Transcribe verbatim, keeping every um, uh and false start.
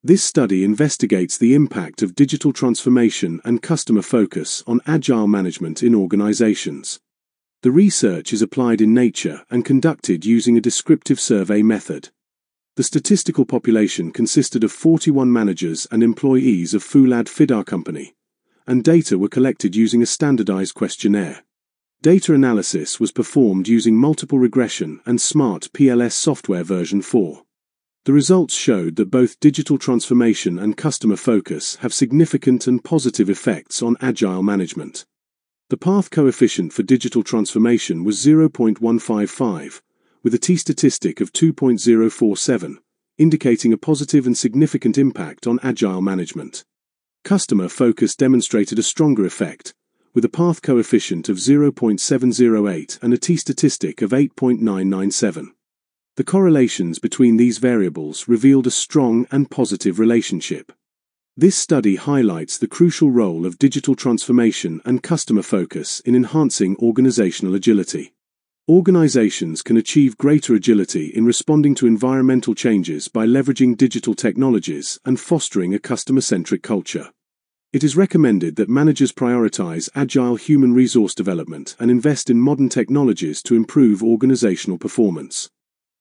This study investigates the impact of digital transformation and customer focus on agile management in organizations. The research is applied in nature and conducted using a descriptive survey method. The statistical population consisted of forty-one managers and employees of Foulad Fidar Company, and data were collected using a standardized questionnaire. Data analysis was performed using multiple regression and Smart P L S software version four. The results showed that both digital transformation and customer focus have significant and positive effects on agile management. The path coefficient for digital transformation was zero point one five five, with a t-statistic of two point zero four seven, indicating a positive and significant impact on agile management. Customer focus demonstrated a stronger effect, with a path coefficient of zero point seven zero eight and a t-statistic of eight point nine nine seven. The correlations between these variables revealed a strong and positive relationship. This study highlights the crucial role of digital transformation and customer focus in enhancing organizational agility. Organizations can achieve greater agility in responding to environmental changes by leveraging digital technologies and fostering a customer-centric culture. It is recommended that managers prioritize agile human resource development and invest in modern technologies to improve organizational performance.